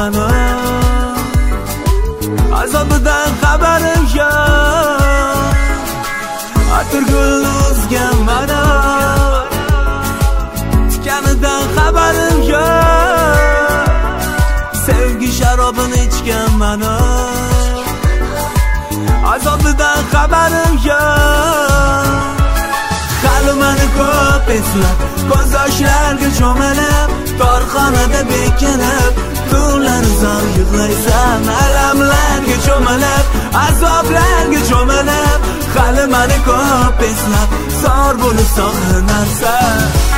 mani azobidan xabarim yo'q. Atirgul o'zgan mani tikanidan xabarim yo'q. Sevgi sharobini ichgan mani azobidan xabarim yo'q. Hali meni ko'p eslab, ko'z yoshlarga cho'milib, torxonada bekinib, tunlar uzoq yig'laysan, alamlarga cho'milib, azoblarga cho'milib. Hali meni ko'p eslab, zor bo'lib sog'inarsan.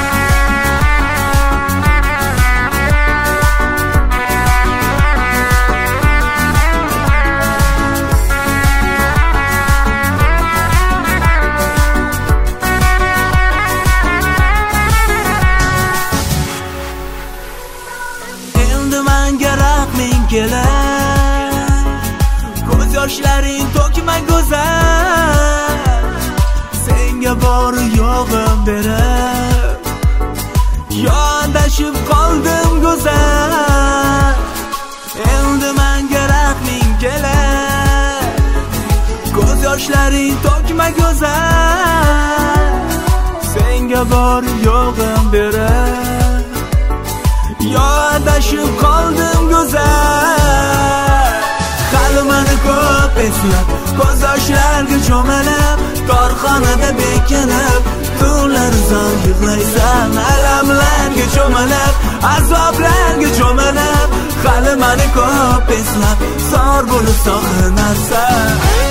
Ko'z yoshlaring to'kma go'zal, senga bor yo'g'im berib yondashib qoldim go'zal. Endi menga rahming kelar, ko'z yoshlaring to'kma go'zal, senga bor yo'g'im berib yondashib qoldim go'zal. Hali meni ko'p eslab, ko'z yoshlarga cho'milib, torxonada bekinib, tunlar uzoq yig'laysan, alamlarga cho'milib, azoblarga cho'milib. Hali meni ko'p eslab, zor bo'lib sog'inarsan.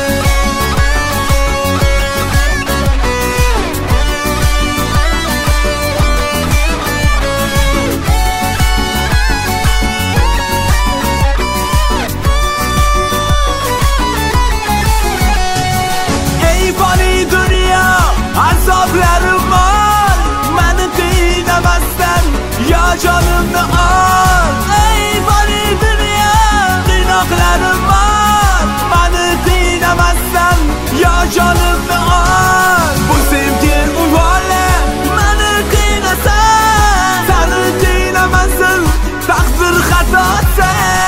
Azoblarim bor, meni qiynamasdan yo jonimni ol. Ey bori dunyo, qiynoqlarim bor, meni qiynamasdan yo jonimni ol. Bu sevgi uvoli meni qiynasan, seni qiynamasin taqdir xatosi.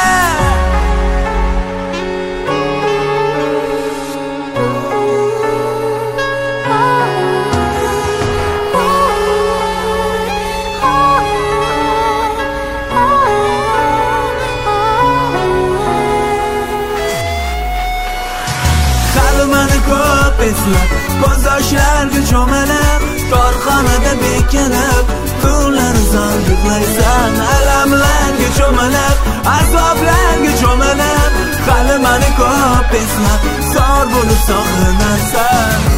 Ko'z yoshlarga cho'milib, torxonada bekinib, tunlar uzoq yig'laysan, alamlarga cho'milib, azoblarga cho'milib. Hali meni ko'p eslab, zor bo'lib sog'inarsan.